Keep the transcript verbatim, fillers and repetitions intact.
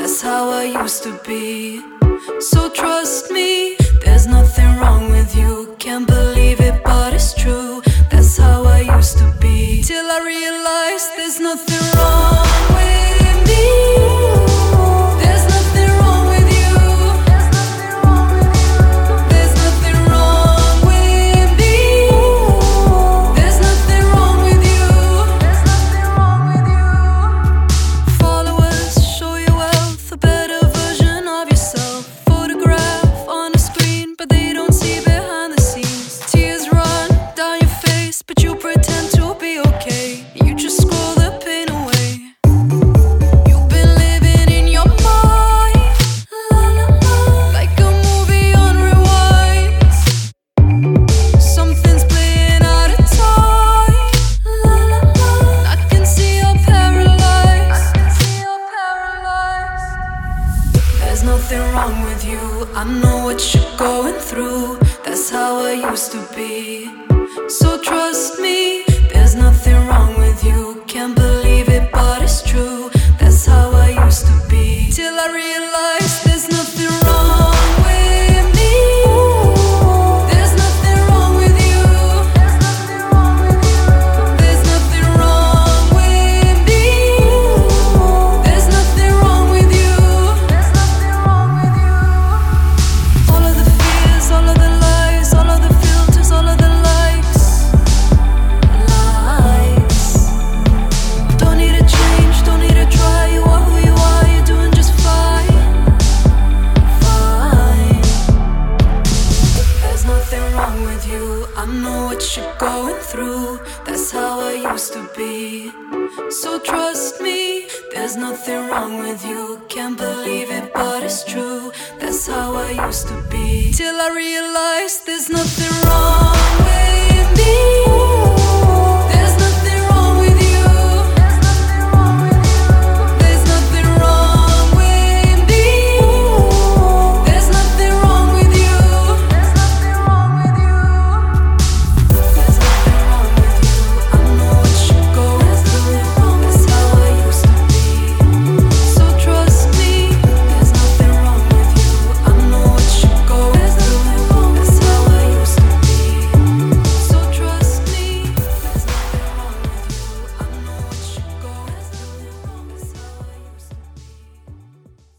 that's how I used to be. So trust me, there's nothing wrong with you. Can't believe it, but it's true. That's how I used to be. Till I realized there's nothing wrong with me. There's nothing wrong with you. There's nothing wrong with me. There's nothing wrong with you. Followers show your wealth, a better version of yourself. Photograph on a screen, but they don't see behind the scenes. Tears run down your face, but you pretend to be okay. You just scroll the pain away. You've been living in your mind, like a movie on rewind. Something's playing out of time. I can see you're paralyzed. There's nothing wrong with you. I know what you're going through. That's how I used to be. So trust me, there's nothing wrong with you. Can't believe it, but it's true. That's how I used to be. Till I realized there's nothing wrong with me. There's nothing wrong with you. There's nothing wrong with me. There's nothing wrong with you. All of the fears, all of the lies, all of the filters, all of the likes. Lies. Don't need to change, don't need to try. You are who you are, you're doing just fine. Fine. There's nothing wrong with you. I know what you're going through. That's how I used to be. So trust me, there's nothing wrong with you. Can't believe it, but it's true. That's how I used to be. Till I realized there's nothing wrong.